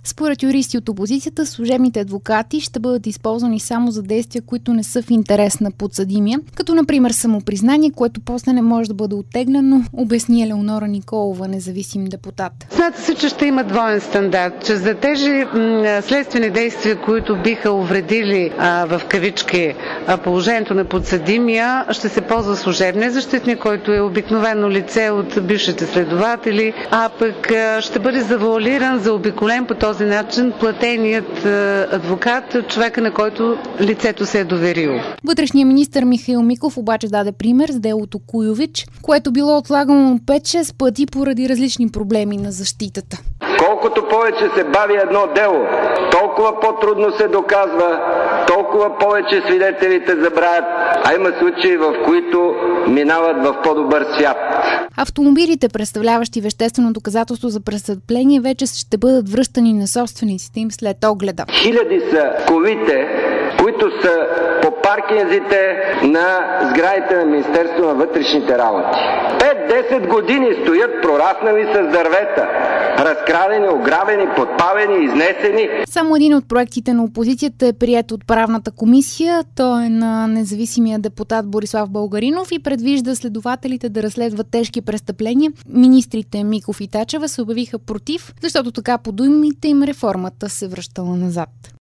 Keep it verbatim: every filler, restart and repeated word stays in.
Според юристи от опозицията, служебните адвокати ще бъдат използвани само за действия, които не са в интерес на подсъдимия, като например самопризнание, което после не може да бъде оттеглено, обясни Елеонора Николова, независим депутат. Смята се, че ще има двоен стандарт, че за тези м- следствени действия, които биха увредили а, в кавички а, положението на подсъдимия, ще се ползва служебния защитник, който е обикновено лице от бившите следователи, а пък а, ще бъде завуалиран, заобиколен по този начин платеният а, адвокат, човека, на който лицето се е доверило. Вътрешният министър Михаил Миков обаче даде пример с делото Куйович, което било отлагано пет-шест пъти поради различни проблеми на защитата. Колкото повече се бави едно дело, толкова по-трудно се доказва, толкова повече свидетелите забравят, а има случаи, в които минават в по-добър свят. Автомобилите, представляващи веществено доказателство за престъпление, вече ще бъдат връщани на собствениците им след огледа. Хиляди са колите, които са по паркинзите на сградите на Министерството на вътрешните работи. пет-десет години стоят прораснали с дървета, разкрадени, ограбени, подпалени, изнесени. Само един от проектите на опозицията е приет от правната комисия. Той е на независимия депутат Борислав Българинов и предвижда следователите да разследват тежки престъпления. Министрите Миков и Тачева се обявиха против, защото така по думите им реформата се връщала назад.